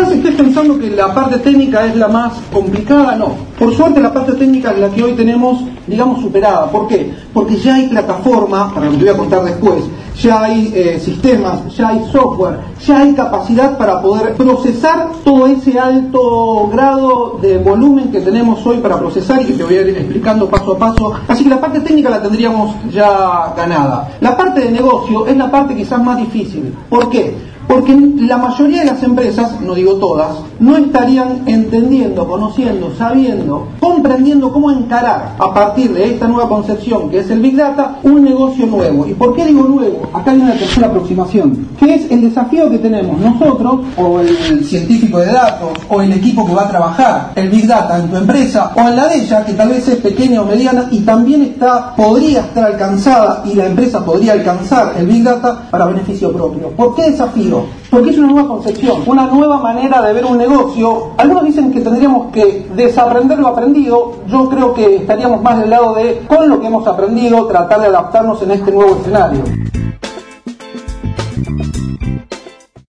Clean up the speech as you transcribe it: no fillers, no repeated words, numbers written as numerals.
Quizás estés pensando que la parte técnica es la más complicada, no. Por suerte la parte técnica es la que hoy tenemos, digamos, superada. ¿Por qué? Porque ya hay plataforma, para lo que te voy a contar después, ya hay sistemas, ya hay software, ya hay capacidad para poder procesar todo ese alto grado de volumen que tenemos hoy para procesar y que te voy a ir explicando paso a paso. Así que la parte técnica la tendríamos ya ganada. La parte de negocio es la parte quizás más difícil. ¿Por qué? Porque la mayoría de las empresas, no digo todas, no estarían entendiendo, conociendo, sabiendo, comprendiendo cómo encarar a partir de esta nueva concepción que es el Big Data, un negocio nuevo. ¿Y por qué digo nuevo? Acá hay una tercera aproximación, que es el desafío que tenemos nosotros, o el científico de datos, o el equipo que va a trabajar el Big Data en tu empresa, o en la de ella, que tal vez es pequeña o mediana, y también podría estar alcanzada, y la empresa podría alcanzar el Big Data para beneficio propio. ¿Por qué desafío? Porque es una nueva concepción, una nueva manera de ver un negocio. Algunos dicen que tendríamos que desaprender lo aprendido. Yo creo que estaríamos más del lado de, con lo que hemos aprendido, tratar de adaptarnos en este nuevo escenario.